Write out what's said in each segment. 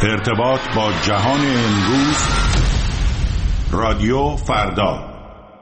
ارتباط با جهان امروز. رادیو فردا.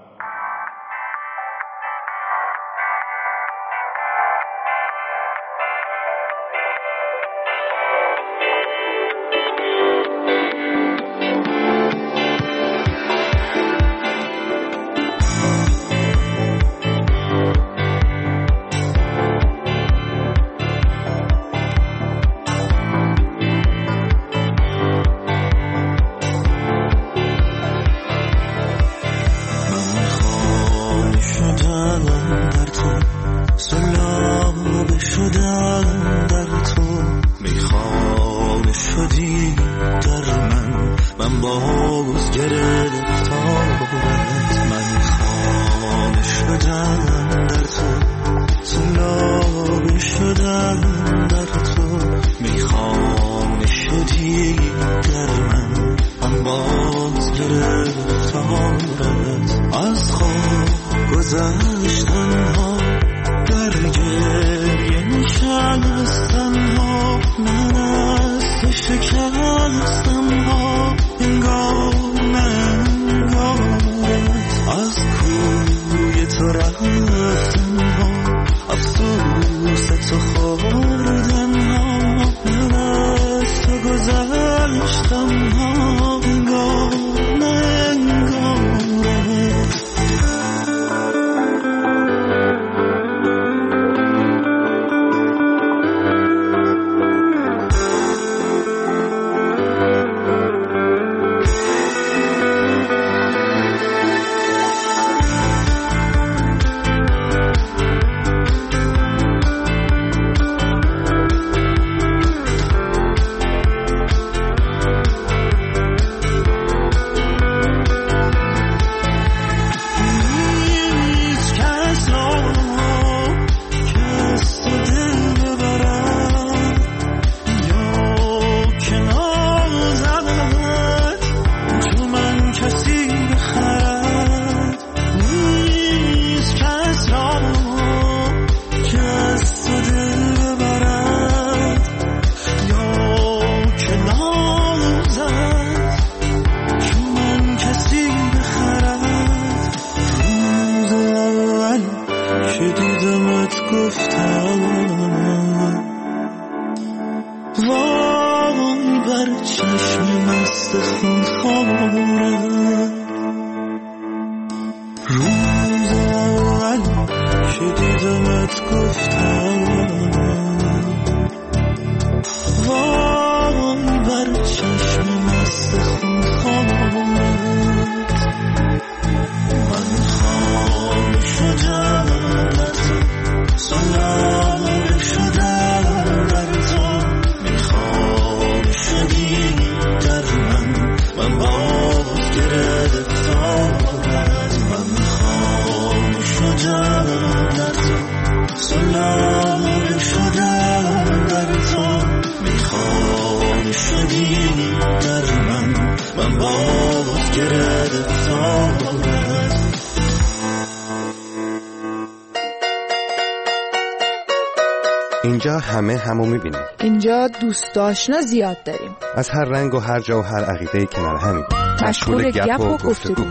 اینجا همو میبینیم. اینجا دوست آشنا زیاد داریم. از هر رنگ و هر جا و هر عقیده‌ای کنار همیم. مشغول گپ و گفتگو.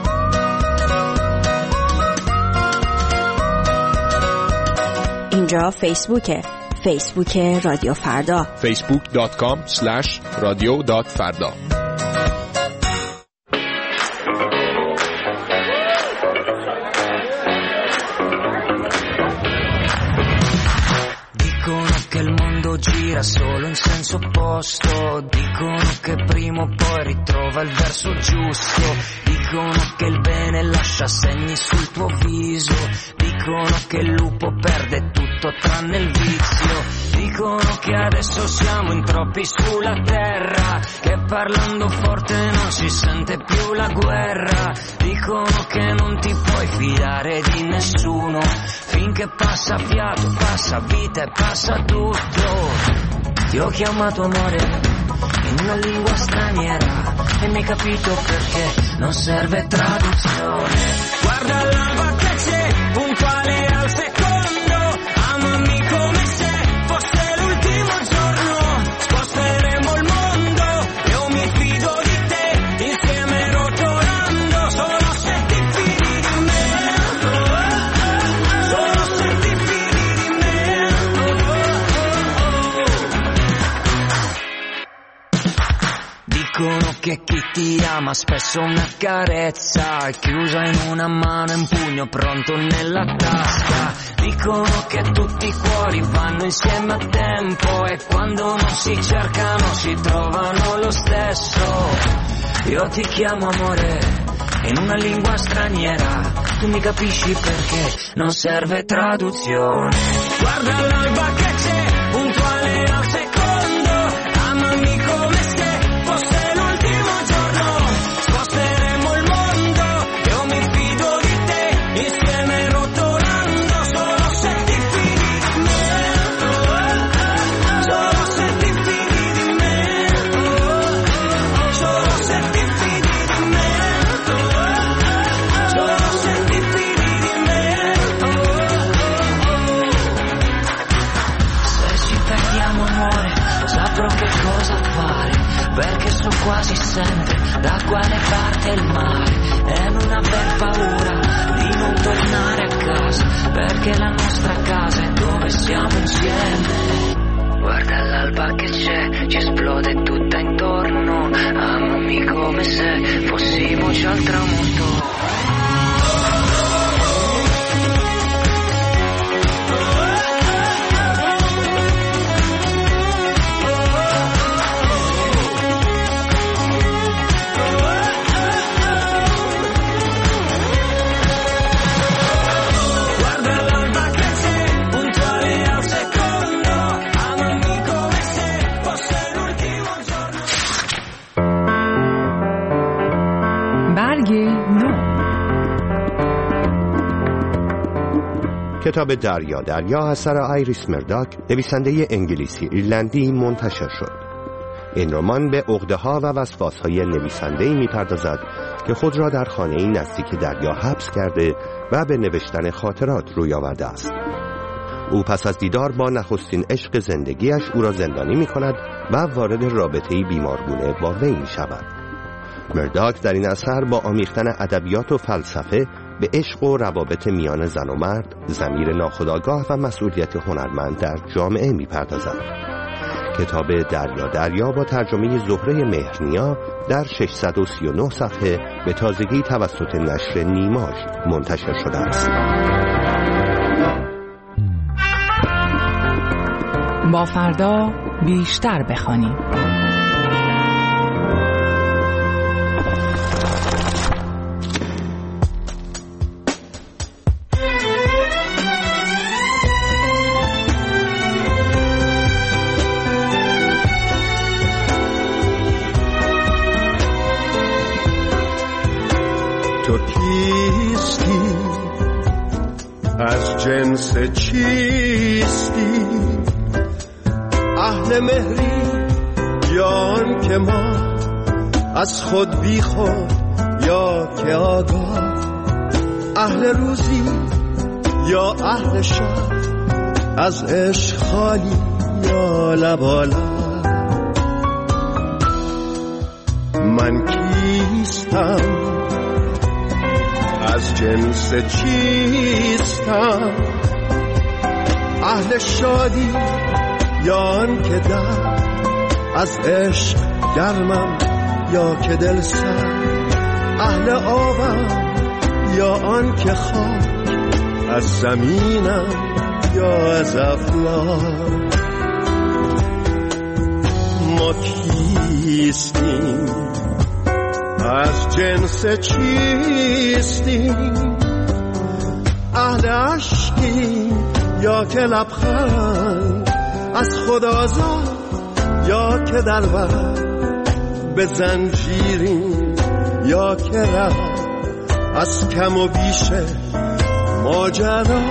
اینجا فیسبوک رادیو فردا. facebook.com/radio.farda. Gira solo in senso opposto, dicono che prima o poi ritrova il verso giusto, dicono che il bene lascia segni sul tuo viso, dicono che il lupo perde tutto tranne il vizio, dicono che adesso siamo in troppi sulla terra, che parlando forte non si sente più la guerra, dicono che non ti puoi fidare di nessuno, finché passa fiato, passa vita e passa tutto. Ti ho chiamato amore in una lingua straniera e mi hai capito perché non serve traduzione. Guarda l'alba che c'è, puntuale al secondo, amami come se fosse l'ultimo giorno, sposteremo il mondo Dicono che chi ti ama spesso una carezza è chiusa in una mano e un pugno pronto nella tasca. Dicono che tutti i cuori vanno insieme a tempo e quando non si cercano si trovano lo stesso. Io ti chiamo amore in una lingua straniera, tu mi capisci perché non serve traduzione. Guarda l'alba che c'è, puntuale al secondo, amami come se fosse l'ultimo giorno. Sposteremo il mondo, io mi fido di te, insieme rotolando, solo se ti fidi di me. Solo se ti fidi di me. Solo se ti fidi di me. Solo se ti fidi di me. Se ci perdiamo amore, saprò che cosa fare, perché so quasi sempre da quale parte il mare. E non aver paura di non tornare a casa, perché la nostra casa è dove siamo insieme. Guarda l'alba che c'è, ci esplode tutta intorno, amami come se fossimo già al tramonto. کتاب دریا دریا اثر آیریس مرداک، نویسنده انگلیسی ایرلندی، منتشر شد. این رمان به عقده‌ها و وسواس‌های نویسنده‌ای می‌پردازد که خود را در خانه‌ای نزدیک دریا حبس کرده و به نوشتن خاطرات روی آورده است. او پس از دیدار با نخستین عشق زندگیش او را زندانی می‌کند و وارد رابطه‌ای بیمارگونه با وی می‌شود. مرداک در این اثر با آمیختن ادبیات و فلسفه به عشق و روابط میان زن و مرد، ضمیر ناخودآگاه و مسئولیت هنرمند در جامعه می‌پردازد. کتاب دریا دریا با ترجمه زهره مهرنیا در 639 صفحه به تازگی توسط نشر نیماژ منتشر شده است. با فردا بیشتر بخوانیم. تو کیستی؟ از جنس چیستی؟ اهل مهری یا آن که ما از خود بی خود یا که آگاه، اهل روزی یا اهل شب، از عشق خالی یا لبالا. من کیستم؟ از جنس چیستم؟ اهل شادی یا آن که در از عشق گرمم یا که دل سر، اهل آبم یا آن که خاک از زمینم یا از افلاک. ما کیستیم؟ از جنس چیستیم؟ اهل عشقیم یا که لبخند از خود آزاد یا که در بر به زنجیریم یا که ره از کم و بیش ماجرا.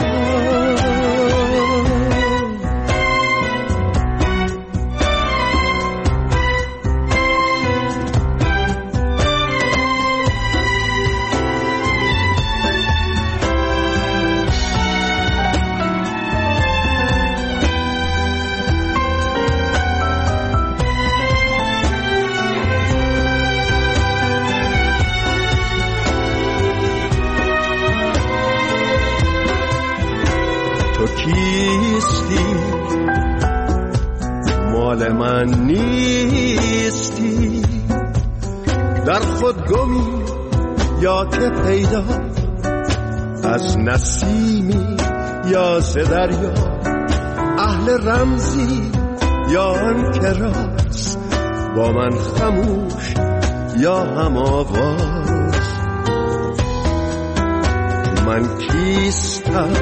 مال من نیستی؟ در خود گمی یا که پیدا، از نسیمی یا ز دریا، اهل رمزی یا آن که راست، با من خموش یا هم آواز. من کیستم،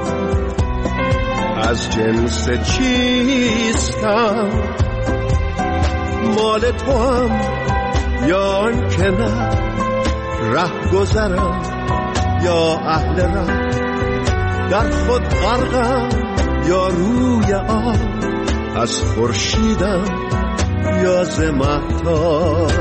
از جنس چیستم، مال تو هم یا آن که نه، ره گذرم یا اهل ره، در خود غرقم یا روی آب، از خورشیدم یا ز مهتاب.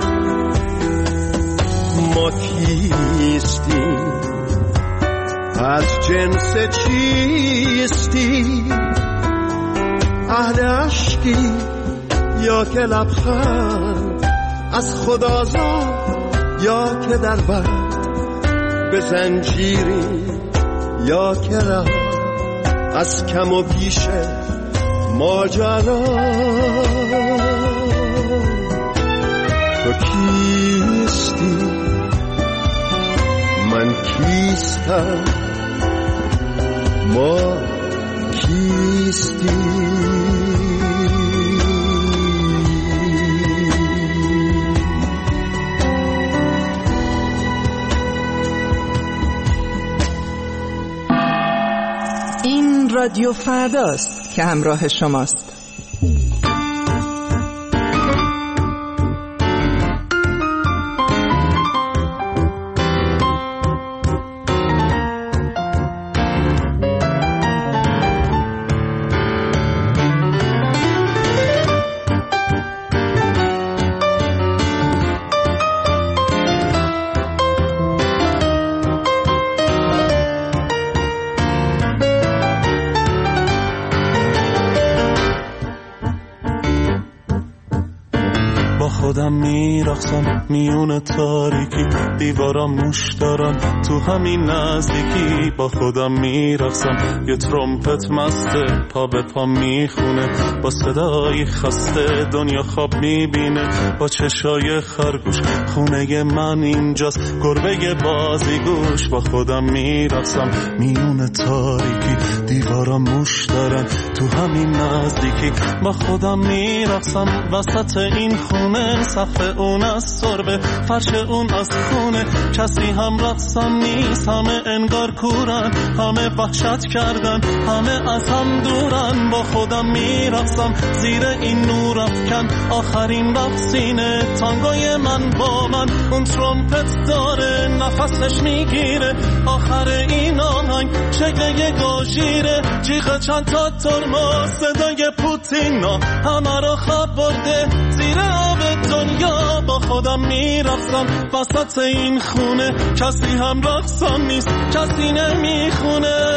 ما کیستیم، از جنس چیستی، اهل عشقی یا که لبخند، از خدازاد یا که در بند، به زنجیری یا که ره، از کم و بیش ماجرا. تو کیستی، من کیستم، ما کیستی. این رادیو فرداست که همراه شماست. خودم میرقصم میون تاریکی، دیوارم موش دارم تو همین نزدیکی. با خودم میرقصم، یه ترومپت مسته پا به پا میخونه، با صدای خسته دنیا خواب میبینه. با چشای خرگوش خونه من اینجاست، گربه بازیگوش. با خودم میرقصم میون تاریکی، دیوارم موش دارم تو همین نزدیکی. با خودم میرقصم وسط این خونه، سقف اون از سربه، فرش اون از خونه. کسی هم رقصم نیست، همه انگار کورن، همه وحشت کردن، همه از هم دورن. با خودم میرقصم زیر این نور افکن، آخرین رقصینه تانگوی من با من. اون ترومپت داره نفسش میگیره، آخر این آهنگ شکل گاژیره. جیغ چند تا ترمز، صدای پوتینا همه رو خواب برده زیر آب دنیا. با خودم میرقصم وسط این خونه، کسی هم رقصم نیست، کسی نمیخونه.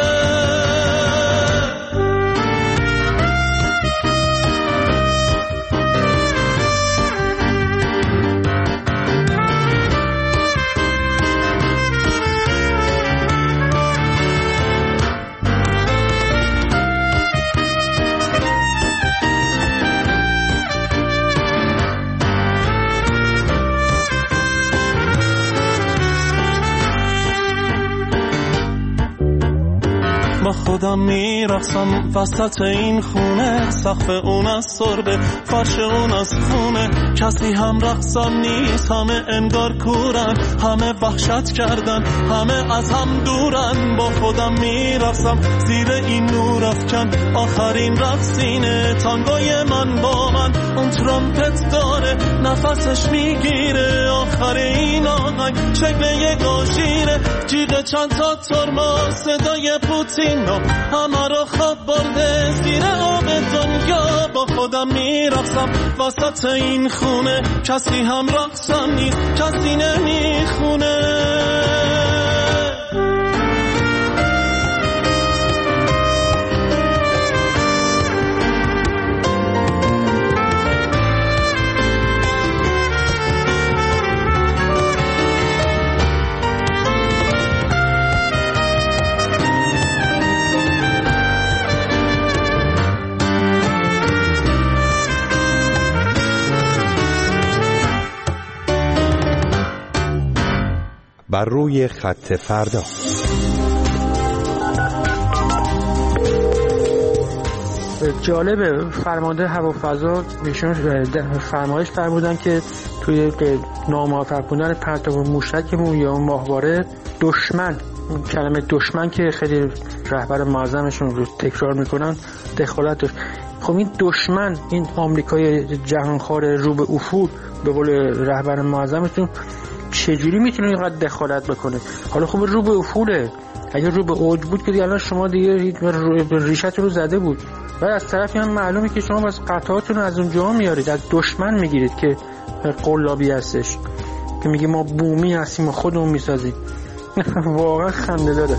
با خودم میرقصم وسط این خونه، سقف اون از سربه، فرش اون از خونه. کسی هم رقصم نیست، همه انگار کورن، همه وحشت کردن، همه از هم دورن. با خودم میرقصم زیر این نور افکن، آخرین رقصینه تانگوی من با من. اون ترومپت داره نفسش میگیره، آخر این آهنگ شکل یه گاژیره. جیغ چند تا ترمز، صدای پوتین همه رو خواب برده زیر آب دنیا. با خودم میرقصم وسط این خونه، کسی هم رقصم نیست، کسی نمیخونه. بر روی خط فردا. جالبه فرمانده هوافضا ایشون فرمایش فرمودن که توی ناموفق بودن پرتاب موشکمون یا ماهواره دشمن، کلمه دشمن که خیلی رهبر معظمشون رو تکرار میکنن دخالت داشت. خب این دشمن، این آمریکای جهانخوار رو به افول به قول رهبر معظمشون چجوری میتونه اینقدر دخالت بکنه؟ حالا خب رو به افوله، اگه رو به اوج بود که دیگه الان شما دیگه ریشت رو زده بود. و از طرفی هم معلومه که شما بس قطعاتون از اونجا میارید، از دشمن میگیرید که قلابی هستش که میگه ما بومی هستیم و خودمون میسازیم. واقعا خنده داره.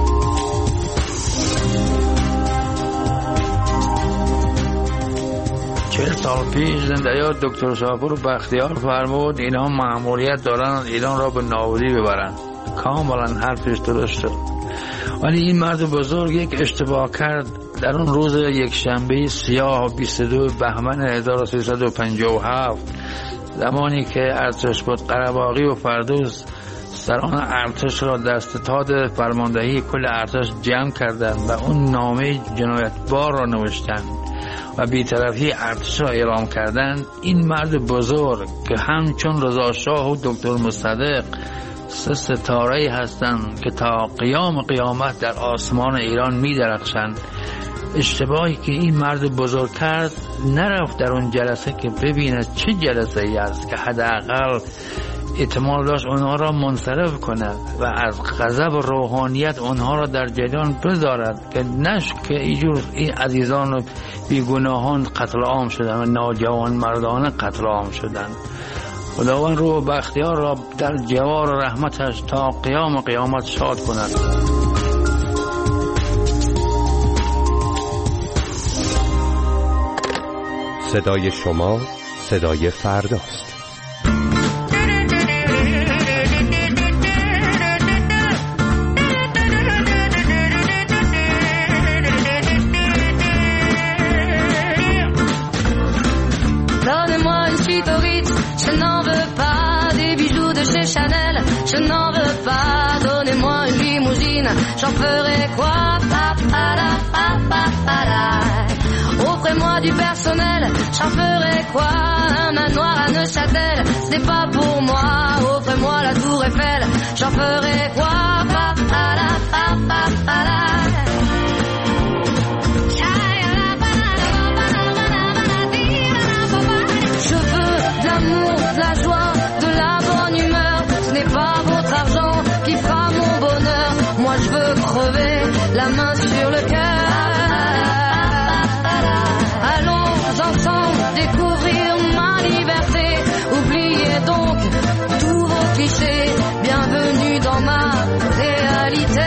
40 سال پیش زنده‌یار دکتر شاپور بختیار فرمود اینا مأموریت دارن ایران را به نابودی ببرن. کاملا حرفش درسته. ولی این مرد بزرگ یک اشتباه کرد. در اون روز یک شنبه سیاه 22 بهمن 1357 زمانی که ارتش بود قره‌باغی و فردوس سران ارتش را در ستاد فرماندهی کل ارتش جمع کردند و اون نامه جنایتبار را نوشتند و بی‌طرفی ارتش را اعلام کردند، این مرد بزرگ که همچون رضا شاه و دکتر مصدق 3 ستاره‌ای هستند که تا قیام قیامت در آسمان ایران می‌درخشند، اشتباهی که این مرد بزرگ کرد نرفت در اون جلسه که ببیند چه جلسه‌ای است که حداقل احتمال داشت اونها را منصرف کند و از غضب روحانیت اونها را در جریان بذارد که نش که این عزیزان و بیگناهان قتل عام شدند و ناجوان مردان قتل عام شدند. خداوند روح بختیار را در جوار رحمتش تا قیام قیامت شاد کند. صدای شما صدای فرداست. Je n'en veux pas des bijoux de chez Chanel, je n'en veux pas, donnez-moi une limousine, j'en ferai quoi? Offrez-moi du personnel, j'en ferai quoi? Un manoir à Neuchâtel, c'est pas pour moi, offrez-moi la tour Eiffel, j'en ferai quoi? Je veux de l'amour, de la joie, de la bonne humeur. Ce n'est pas votre argent qui fera mon bonheur. Moi je veux crever la main sur le cœur. Allons ensemble découvrir ma liberté. Oubliez donc tous vos clichés. Bienvenue dans ma réalité.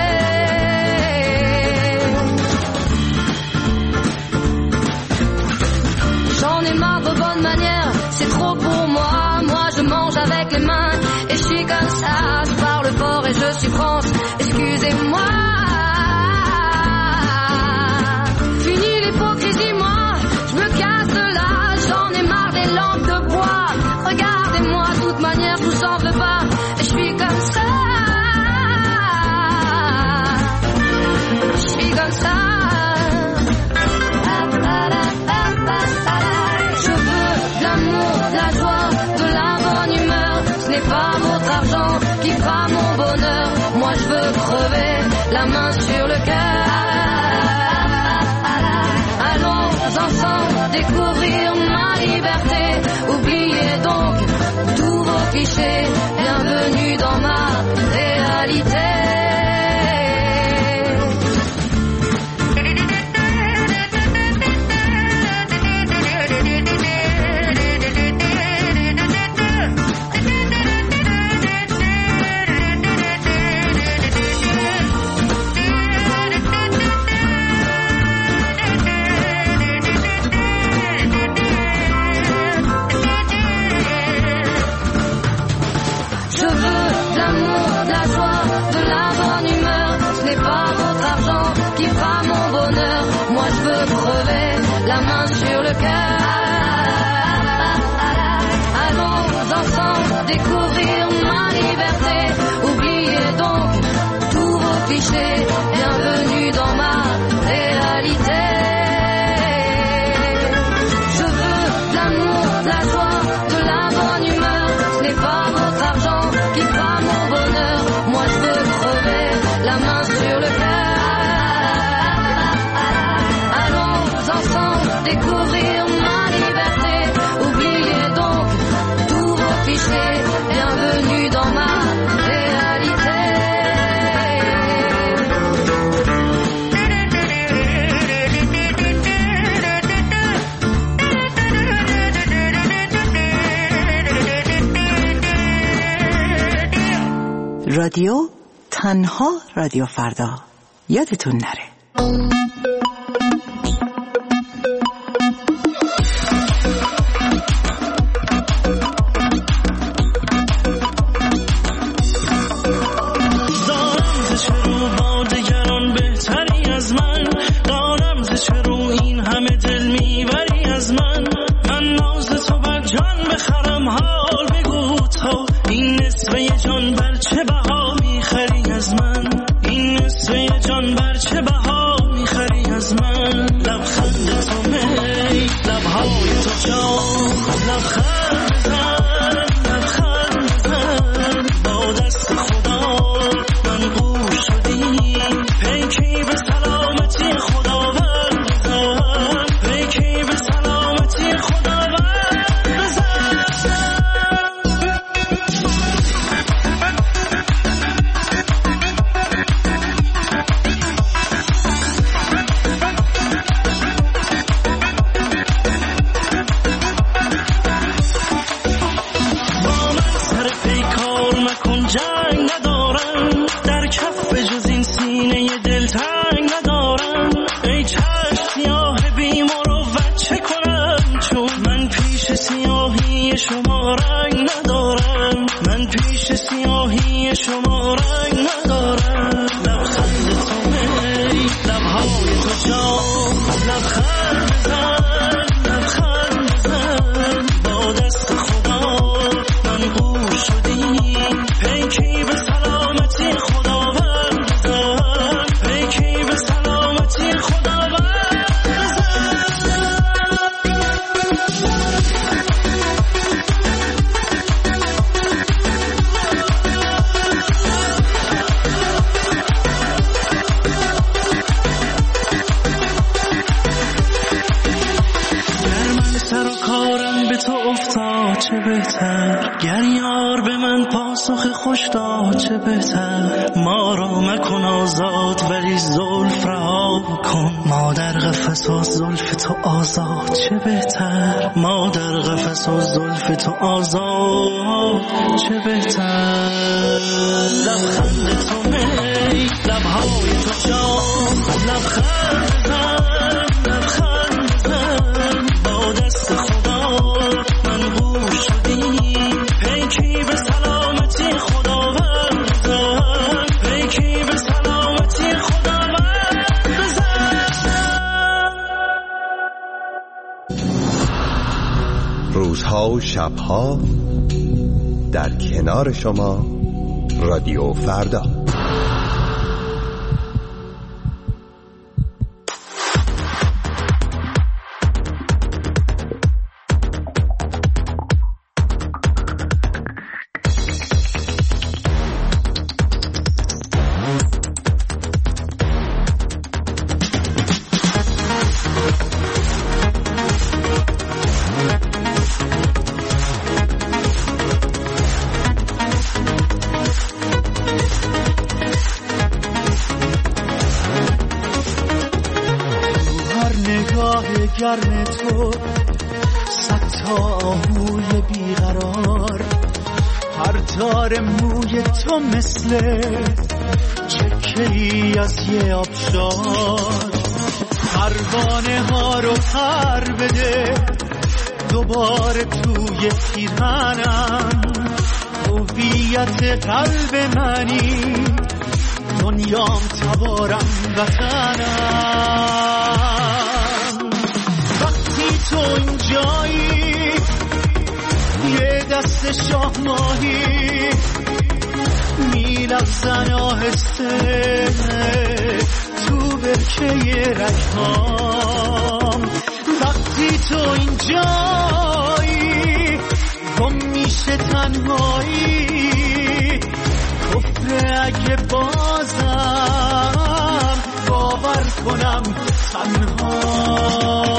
J'en ai marre de bonnes manières, c'est trop pour moi. Moi je mange avec les mains et je suis comme ça. Je parle fort et je suis France, excusez-moi. Fini l'hypocrisie, moi je me casse de là. J'en ai marre des lampes de bois. Regardez-moi, de toute manière je vous en veux pas. Et je suis comme ça. Je suis comme ça. La joie, de la bonne humeur, ce n'est pas votre argent qui fera mon bonheur. Moi je veux crever la main sur le cœur. Allons ensemble découvrir ma liberté. Oubliez donc tous vos clichés. Bienvenue dans ma réalité. رادیو تنها رادیو فردا یادتون نره. روزها و شبها در کنار شما رادیو فردا. گرم تو صد تا آهوی بیقرار، هر تار موی تو مثل چکه‌ای از یه آبشار. پروانه ها رو پر بده دوباره توی پیرهنم، هویت قلب منی دنیام تبارم وطنم. تو اینجایی یه دست شاه ماهی میلغزن آهسته تو برکه رگهام. وقتی تو اینجایی گم میشه تنهایی، کفر اگه بازم باور کنم تنها.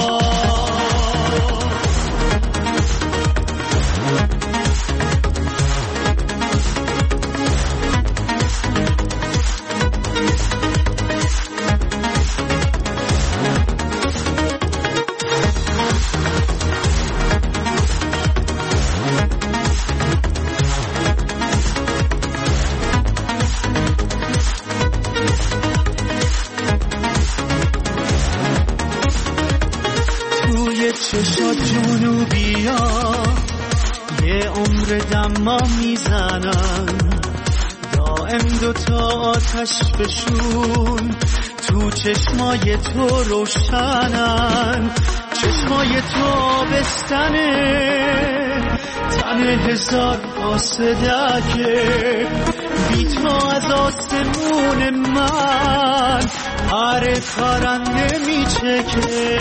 عمر دما میزنن، دائم دوتا آتش بشون تو چشمای تو روشنن، چشمای تو آبستنه، تن هزار آسدکه، بی تو از آسمون من هر پرنده میچکه.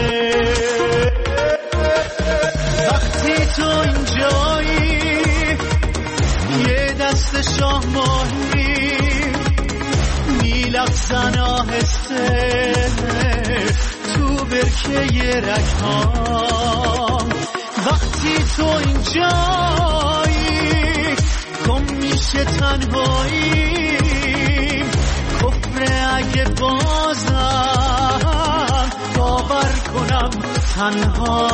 وقتی تو اینجایی یه دست شاه ماهی میلغزن آهسته تو برکه رگهام. وقتی تو اینجایی گم میشه تنهایی، کفر اگه بازم باور کنم تنها.